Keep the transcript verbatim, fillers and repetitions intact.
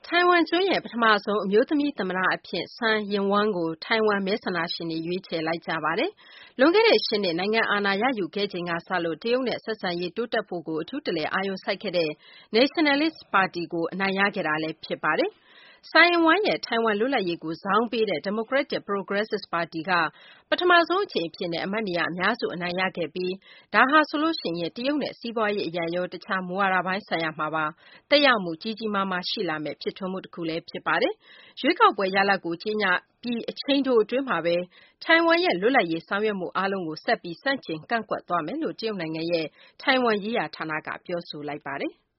ထိုင်ဝမ်ကျွန်းရဲ့ ပထမဆုံး အမျိုးသမီး သမ္မတ အဖြစ် Tsai Ing-wen ကို ထိုင်ဝမ် မဲဆန္ဒရှင်တွေ ရွေးချယ်လိုက်ကြပါတယ်။ လွန်ခဲ့တဲ့ ၈ နှစ် နိုင်ငံအာဏာရယူခဲ့ချိန်ကစလို့ တရုတ်နဲ့ ဆက်ဆံရေး တိုးတက်ဖို့ကို အထူးတလည် အာရုံစိုက်ခဲ့တဲ့ Nationalist ပါတီကို အနိုင်ရခဲ့တာလည်း ဖြစ်ပါတယ်။ Tsai Ing-wen ရဲ့ ထိုင်ဝမ် လွတ်လပ်ရေးကို ဇောင်းပေးတဲ့ Democratic Progressive ပါတီက ပထမဆုံး အကြိမ် အဖြစ် အမတ်နေရာ အများစု အနိုင်ရခဲ့ပြီး ဒါဟာဆိုရင် တရုတ်နဲ့ စီးပွားရေး အရရော တခြား မူဝါဒပိုင်းဆိုင်ရာမှာပါ သက်ရောက်မှု ကြီးကြီးမားမား ရှိလာမယ့် ဖြစ်ထွန်းမှု တခုလည်း ဖြစ်ပါတယ်။ ရွေးကောက်ပွဲ ရလဒ်ကို ကြေညာပြီး အချိန်တို အတွင်းမှာဘဲ ထိုင်ဝမ်ရဲ့ လွတ်လပ်ရေး ဆောင်ရွက်မှု အားလုံးကို ဆက်ပြီး ဆန့်ကျင် ကန့်ကွက်သွားမယ်လို့ တရုတ်နိုင်ငံရဲ့ ထိုင်ဝမ်ရေးရာ ဌာနက ပြောဆိုလိုက်ပါတယ်။